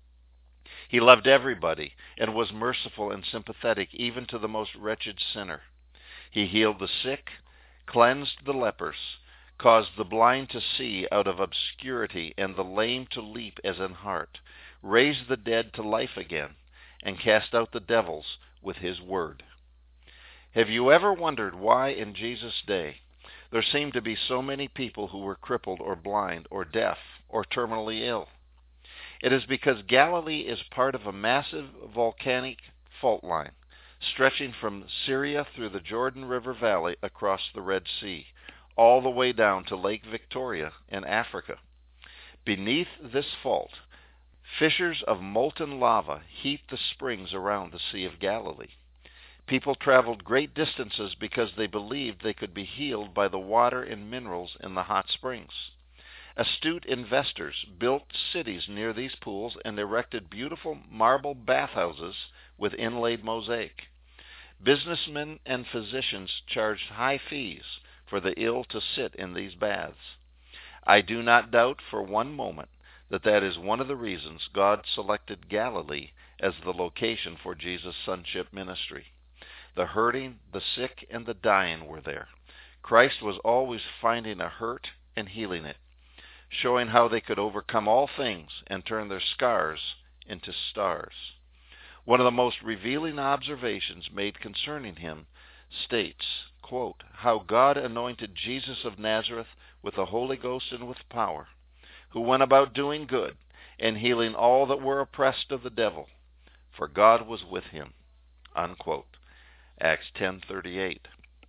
He loved everybody and was merciful and sympathetic even to the most wretched sinner. He healed the sick, cleansed the lepers, caused the blind to see out of obscurity and the lame to leap as an hart, raised the dead to life again, and cast out the devils with his word. Have you ever wondered why in Jesus' day there seemed to be so many people who were crippled or blind or deaf or terminally ill? It is because Galilee is part of a massive volcanic fault line stretching from Syria through the Jordan River Valley across the Red Sea, all the way down to Lake Victoria in Africa. Beneath this fault, fissures of molten lava heat the springs around the Sea of Galilee. People traveled great distances because they believed they could be healed by the water and minerals in the hot springs. Astute investors built cities near these pools and erected beautiful marble bathhouses with inlaid mosaic. Businessmen and physicians charged high fees for the ill to sit in these baths. I do not doubt for one moment that that is one of the reasons God selected Galilee as the location for Jesus' sonship ministry. The hurting, the sick, and the dying were there. Christ was always finding a hurt and healing it, showing how they could overcome all things and turn their scars into stars. One of the most revealing observations made concerning him states, quote, how God anointed Jesus of Nazareth with the Holy Ghost and with power, who went about doing good and healing all that were oppressed of the devil, for God was with him, unquote. Acts ten thirty-eight.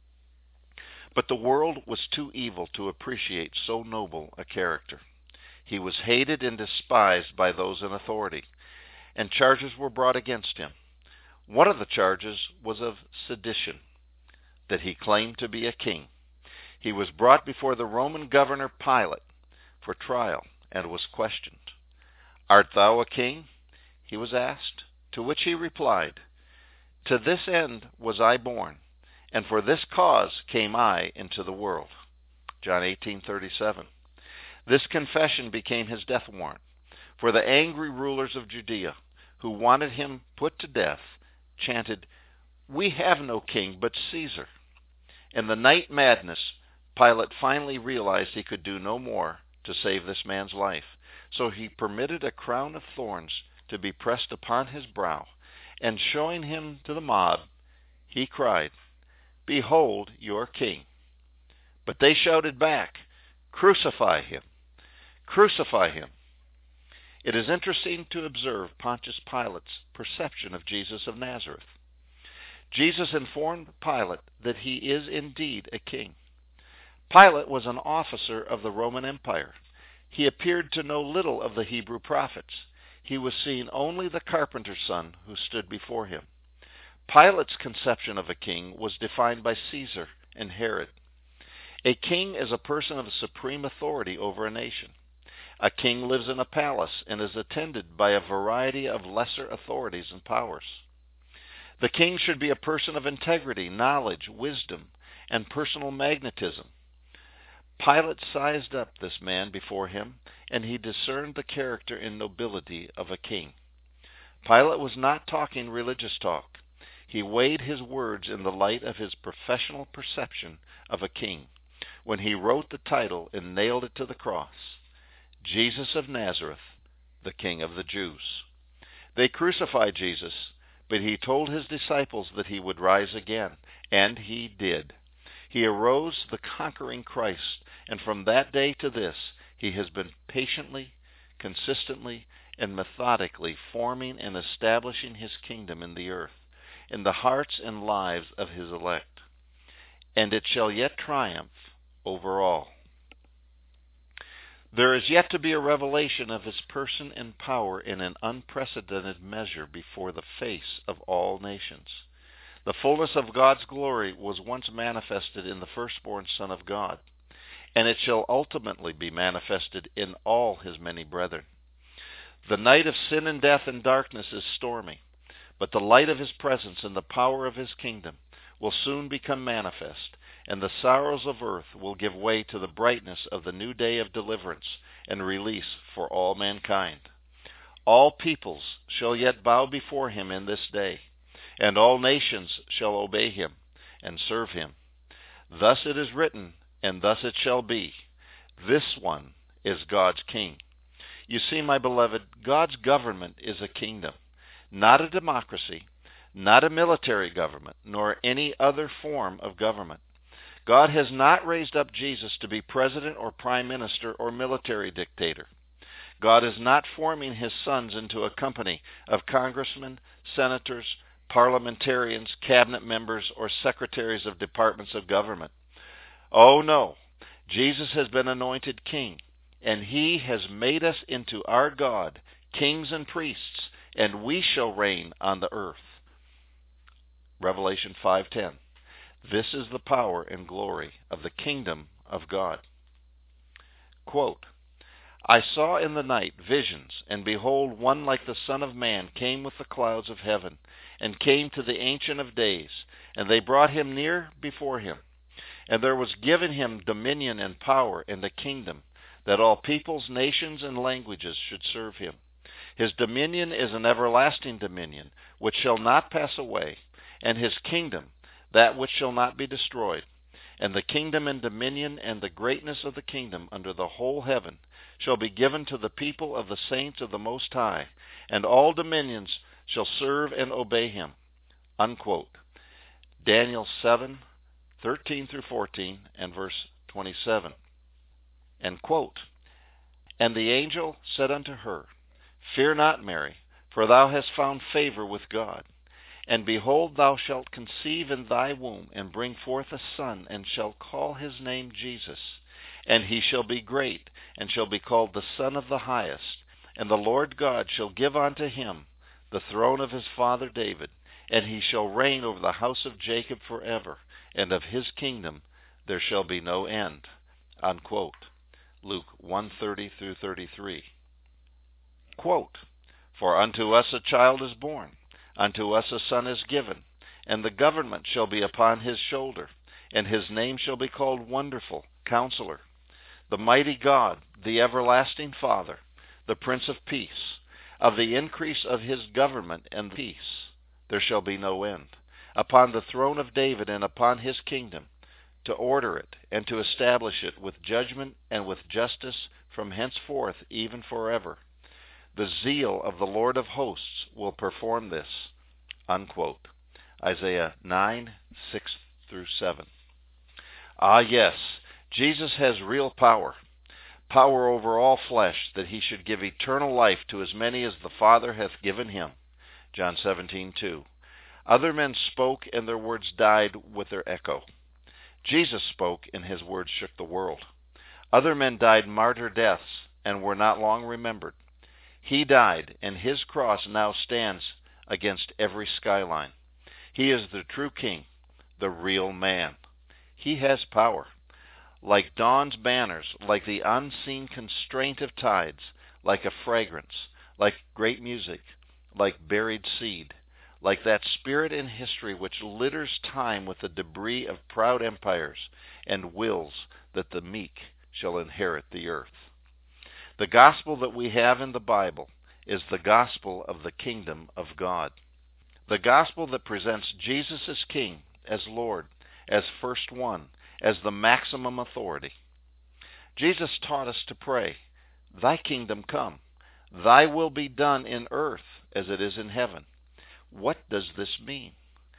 But the world was too evil to appreciate so noble a character. He was hated and despised by those in authority, and charges were brought against him. One of the charges was of sedition, that he claimed to be a king. He was brought before the Roman governor Pilate for trial and was questioned. Art thou a king? He was asked, to which he replied, To this end was I born, and for this cause came I into the world. John eighteen thirty-seven. This confession became his death warrant, for the angry rulers of Judea, who wanted him put to death, chanted, We have no king but Caesar. In the night madness, Pilate finally realized he could do no more to save this man's life, so he permitted a crown of thorns to be pressed upon his brow, and showing him to the mob, he cried, Behold your king. But they shouted back, Crucify him! Crucify him! It is interesting to observe Pontius Pilate's perception of Jesus of Nazareth. Jesus informed Pilate that he is indeed a king. Pilate was an officer of the Roman Empire. He appeared to know little of the Hebrew prophets. He was seeing only the carpenter's son who stood before him. Pilate's conception of a king was defined by Caesar and Herod. A king is a person of supreme authority over a nation. A king lives in a palace and is attended by a variety of lesser authorities and powers. The king should be a person of integrity, knowledge, wisdom, and personal magnetism. Pilate sized up this man before him, and he discerned the character and nobility of a king. Pilate was not talking religious talk. He weighed his words in the light of his professional perception of a king when he wrote the title and nailed it to the cross, Jesus of Nazareth, the King of the Jews. They crucified Jesus, but he told his disciples that he would rise again, and he did. He arose the conquering Christ, and from that day to this, he has been patiently, consistently, and methodically forming and establishing his kingdom in the earth, in the hearts and lives of his elect. And it shall yet triumph over all. There is yet to be a revelation of his person and power in an unprecedented measure before the face of all nations. The fullness of God's glory was once manifested in the firstborn Son of God, and it shall ultimately be manifested in all his many brethren. The night of sin and death and darkness is stormy, but the light of his presence and the power of his kingdom will soon become manifest, and the sorrows of earth will give way to the brightness of the new day of deliverance and release for all mankind. All peoples shall yet bow before him in this day, and all nations shall obey him and serve him. Thus it is written, and thus it shall be. This one is God's king. You see, my beloved, God's government is a kingdom, not a democracy, not a military government, nor any other form of government. God has not raised up Jesus to be president or prime minister or military dictator. God is not forming his sons into a company of congressmen, senators, parliamentarians, cabinet members, or secretaries of departments of government. Oh no, Jesus has been anointed king, and he has made us into our God, kings and priests, and we shall reign on the earth. Revelation five ten. This is the power and glory of the kingdom of God. Quote, I saw in the night visions, and behold, one like the Son of Man came with the clouds of heaven, and came to the Ancient of Days, and they brought him near before him. And there was given him dominion and power and a kingdom, that all peoples, nations, and languages should serve him. His dominion is an everlasting dominion, which shall not pass away, and his kingdom that which shall not be destroyed. And the kingdom and dominion and the greatness of the kingdom under the whole heaven shall be given to the people of the saints of the Most High, and all dominions shall serve and obey him." Unquote. Daniel seven, thirteen through fourteen, and verse twenty-seven. End quote. "And the angel said unto her, Fear not, Mary, for thou hast found favor with God. And behold, thou shalt conceive in thy womb, and bring forth a son, and shalt call his name Jesus. And he shall be great, and shall be called the Son of the Highest. And the Lord God shall give unto him the throne of his father David, and he shall reign over the house of Jacob forever, and of his kingdom there shall be no end." Unquote. Luke one thirty through thirty-three. Quote, "For unto us a child is born, unto us a son is given, and the government shall be upon his shoulder, and his name shall be called Wonderful, Counselor, the Mighty God, the Everlasting Father, the Prince of Peace. Of the increase of his government and peace there shall be no end, upon the throne of David and upon his kingdom, to order it and to establish it with judgment and with justice from henceforth even forever. The zeal of the Lord of hosts will perform this." Unquote. Isaiah nine, six through seven. Ah, yes, Jesus has real power. Power over all flesh, that he should give eternal life to as many as the Father hath given him. John seventeen, two. Other men spoke, and their words died with their echo. Jesus spoke, and his words shook the world. Other men died martyr deaths, and were not long remembered. He died, and his cross now stands against every skyline. He is the true King, the real man. He has power. Like dawn's banners, like the unseen constraint of tides, like a fragrance, like great music, like buried seed, like that spirit in history which litters time with the debris of proud empires, and wills that the meek shall inherit the earth. The gospel that we have in the Bible is the gospel of the kingdom of God. The gospel that presents Jesus as King, as Lord, as first one, as the maximum authority. Jesus taught us to pray, "Thy kingdom come, thy will be done in earth as it is in heaven." What does this mean?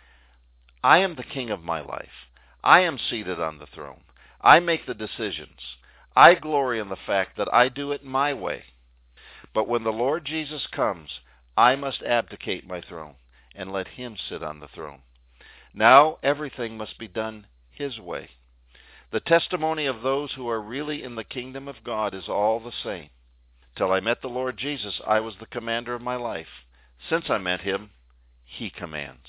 I am the king of my life. I am seated on the throne. I make the decisions. I glory in the fact that I do it my way. But when the Lord Jesus comes, I must abdicate my throne and let him sit on the throne. Now everything must be done his way. The testimony of those who are really in the kingdom of God is all the same. Till I met the Lord Jesus, I was the commander of my life. Since I met him, he commands.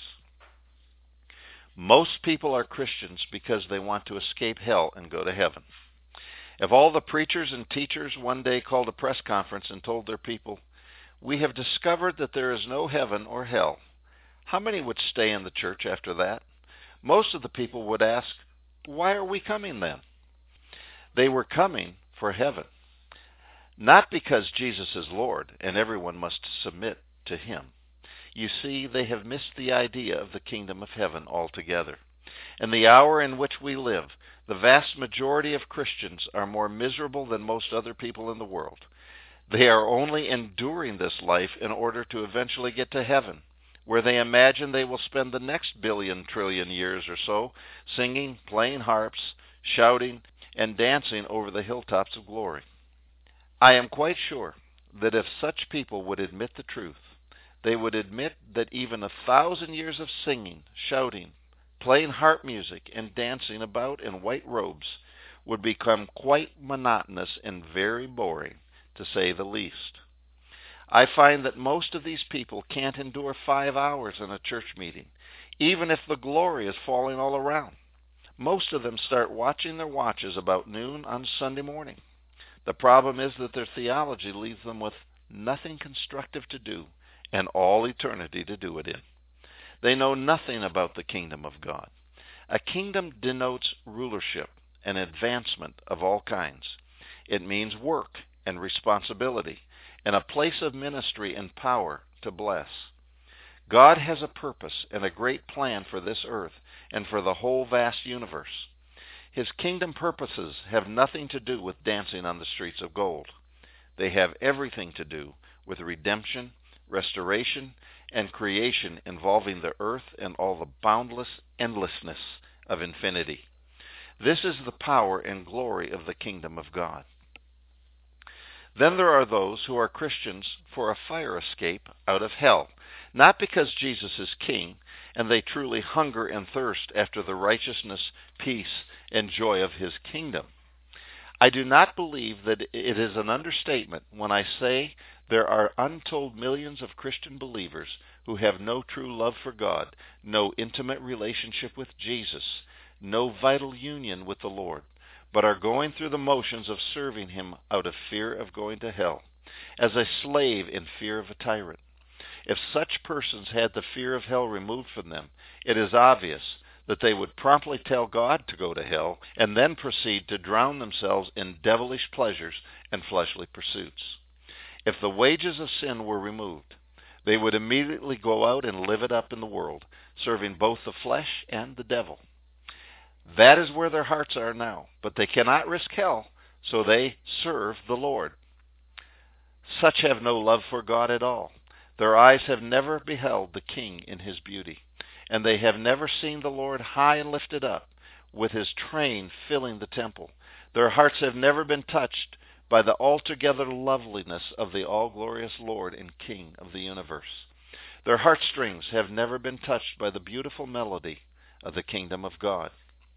Most people are Christians because they want to escape hell and go to heaven. If all the preachers and teachers one day called a press conference and told their people, "We have discovered that there is no heaven or hell," how many would stay in the church after that? Most of the people would ask, "Why are we coming then?" They were coming for heaven. Not because Jesus is Lord and everyone must submit to him. You see, they have missed the idea of the kingdom of heaven altogether. In the hour in which we live, the vast majority of Christians are more miserable than most other people in the world. They are only enduring this life in order to eventually get to heaven, where they imagine they will spend the next billion trillion years or so singing, playing harps, shouting, and dancing over the hilltops of glory. I am quite sure that if such people would admit the truth, they would admit that even a thousand years of singing, shouting, playing harp music, and dancing about in white robes would become quite monotonous and very boring, to say the least. I find that most of these people can't endure five hours in a church meeting, even if the glory is falling all around. Most of them start watching their watches about noon on Sunday morning. The problem is that their theology leaves them with nothing constructive to do and all eternity to do it in. They know nothing about the kingdom of God. A kingdom denotes rulership and advancement of all kinds. It means work and responsibility, and a place of ministry and power to bless. God has a purpose and a great plan for this earth and for the whole vast universe. His kingdom purposes have nothing to do with dancing on the streets of gold. They have everything to do with redemption, restoration, and creation involving the earth and all the boundless endlessness of infinity. This is the power and glory of the kingdom of God. Then there are those who are Christians for a fire escape out of hell, not because Jesus is king, and they truly hunger and thirst after the righteousness, peace, and joy of his kingdom. I do not believe that it is an understatement when I say there are untold millions of Christian believers who have no true love for God, no intimate relationship with Jesus, no vital union with the Lord, but are going through the motions of serving him out of fear of going to hell, as a slave in fear of a tyrant. If such persons had the fear of hell removed from them, it is obvious that they would promptly tell God to go to hell and then proceed to drown themselves in devilish pleasures and fleshly pursuits. If the wages of sin were removed, they would immediately go out and live it up in the world, serving both the flesh and the devil. That is where their hearts are now, but they cannot risk hell, so they serve the Lord. Such have no love for God at all. Their eyes have never beheld the King in his beauty, and they have never seen the Lord high and lifted up, with his train filling the temple. Their hearts have never been touched by the altogether loveliness of the all-glorious Lord and King of the universe. Their heartstrings have never been touched by the beautiful melody of the kingdom of God.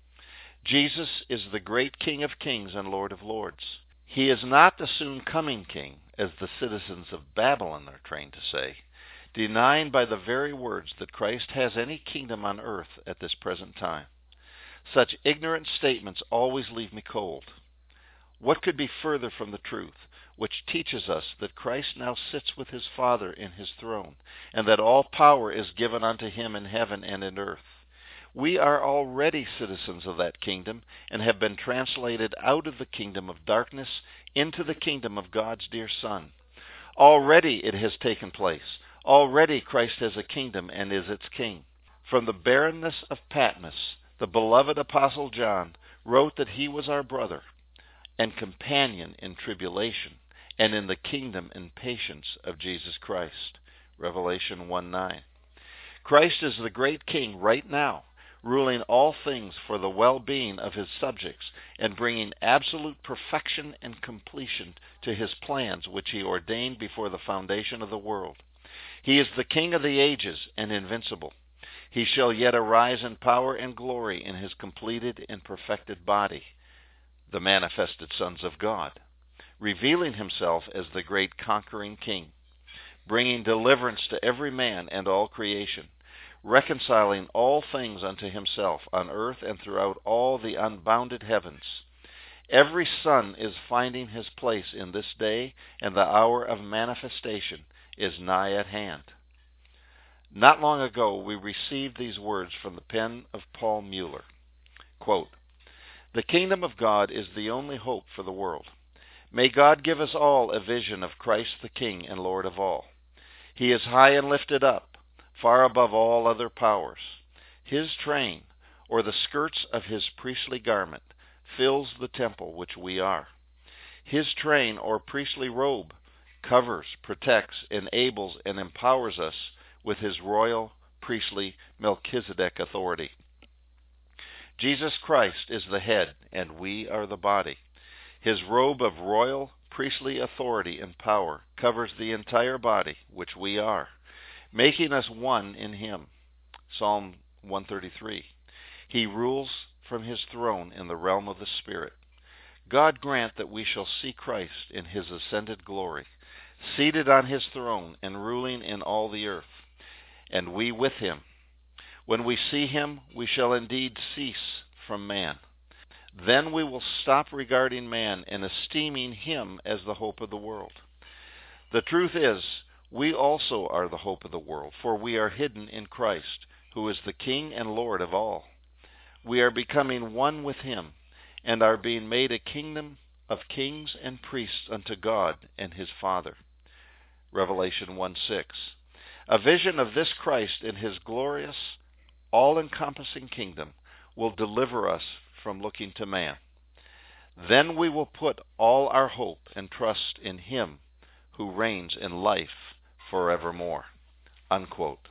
Jesus is the great King of kings and Lord of lords. He is not the soon-coming king, as the citizens of Babylon are trained to say, denying by the very words that Christ has any kingdom on earth at this present time. Such ignorant statements always leave me cold. What could be further from the truth, which teaches us that Christ now sits with his Father in his throne, and that all power is given unto him in heaven and in earth? We are already citizens of that kingdom, and have been translated out of the kingdom of darkness into the kingdom of God's dear Son. Already it has taken place. Already Christ has a kingdom and is its king. From the barrenness of Patmos, the beloved Apostle John wrote that he was our brother and companion in tribulation and in the kingdom and patience of Jesus Christ. Revelation one nine. Christ is the great king right now, ruling all things for the well-being of his subjects and bringing absolute perfection and completion to his plans which he ordained before the foundation of the world. He is the King of the ages and invincible. He shall yet arise in power and glory in his completed and perfected body, the manifested sons of God, revealing himself as the great conquering King, bringing deliverance to every man and all creation, reconciling all things unto himself on earth and throughout all the unbounded heavens. Every son is finding his place in this day, and the hour of manifestation is nigh at hand. Not long ago we received these words from the pen of Paul Mueller. Quote, "The kingdom of God is the only hope for the world. May God give us all a vision of Christ the King and Lord of all. He is high and lifted up, far above all other powers. His train, or the skirts of his priestly garment, fills the temple which we are. His train, or priestly robe, covers, protects, enables, and empowers us with his royal, priestly, Melchizedek authority. Jesus Christ is the head, and we are the body. His robe of royal, priestly authority and power covers the entire body, which we are, making us one in him. Psalm one thirty-three. He rules from his throne in the realm of the Spirit. God grant that we shall see Christ in his ascended glory, seated on his throne and ruling in all the earth, and we with him. When we see him, we shall indeed cease from man. Then we will stop regarding man and esteeming him as the hope of the world. The truth is, we also are the hope of the world, for we are hidden in Christ, who is the King and Lord of all. We are becoming one with him, and are being made a kingdom of kings and priests unto God and his Father. Revelation one six. A vision of this Christ in his glorious, all-encompassing kingdom will deliver us from looking to man. Then we will put all our hope and trust in him who reigns in life forevermore. Unquote.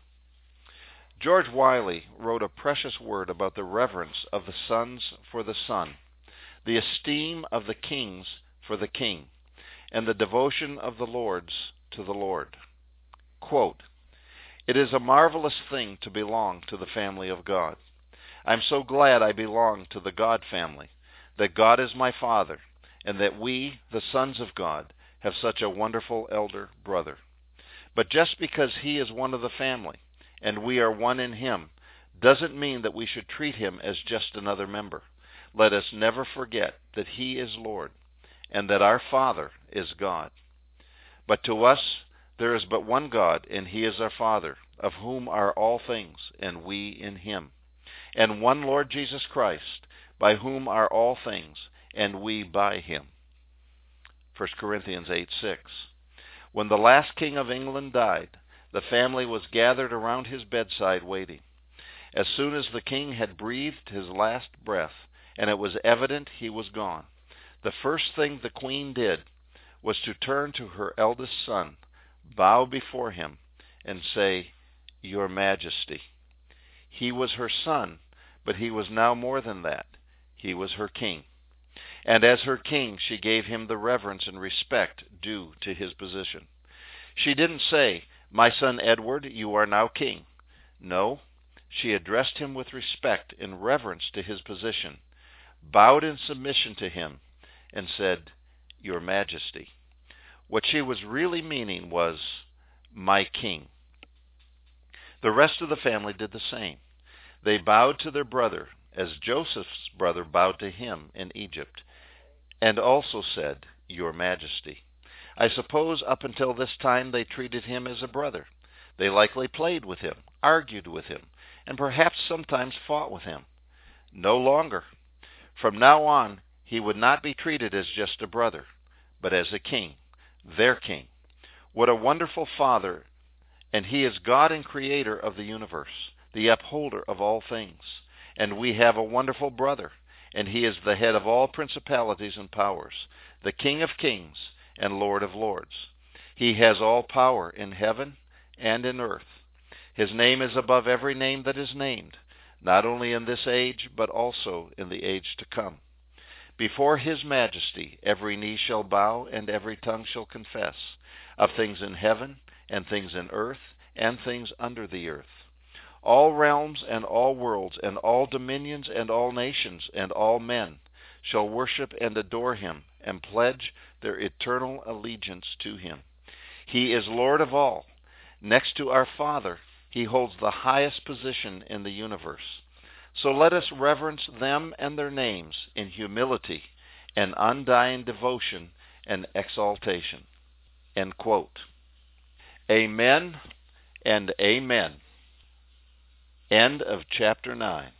George Wiley wrote a precious word about the reverence of the sons for the Son, the esteem of the kings for the King, and the devotion of the lords to the Lord. Quote, "It is a marvelous thing to belong to the family of God. I'm so glad I belong to the God family, that God is my Father, and that we, the sons of God, have such a wonderful elder brother. But just because he is one of the family, and we are one in him, doesn't mean that we should treat him as just another member. Let us never forget that he is Lord, and that our Father is God. But to us there is but one God, and he is our Father, of whom are all things, and we in him. And one Lord Jesus Christ, by whom are all things, and we by him." First Corinthians eight six. When the last king of England died, the family was gathered around his bedside waiting. As soon as the king had breathed his last breath, and it was evident he was gone, the first thing the queen did was to turn to her eldest son, bow before him, and say, "Your Majesty." He was her son, but he was now more than that. He was her king. And as her king, she gave him the reverence and respect due to his position. She didn't say, "My son Edward, you are now king." No, she addressed him with respect and reverence to his position, bowed in submission to him, and said, "Your Majesty." What she was really meaning was, "My king." The rest of the family did the same. They bowed to their brother, as Joseph's brother bowed to him in Egypt, and also said, "Your Majesty." I suppose up until this time they treated him as a brother. They likely played with him, argued with him, and perhaps sometimes fought with him. No longer. From now on, he would not be treated as just a brother, but as a king, their king. What a wonderful Father! And he is God and Creator of the universe, the upholder of all things. And we have a wonderful brother, and he is the head of all principalities and powers, the King of kings and Lord of lords. He has all power in heaven and in earth. His name is above every name that is named, not only in this age, but also in the age to come. Before his majesty every knee shall bow, and every tongue shall confess, of things in heaven, and things in earth, and things under the earth. All realms and all worlds, and all dominions and all nations, and all men shall worship and adore him, and pledge their eternal allegiance to him. He is Lord of all. Next to our Father, he holds the highest position in the universe. So let us reverence them and their names in humility and undying devotion and exaltation. End quote. Amen and amen. End of chapter nine.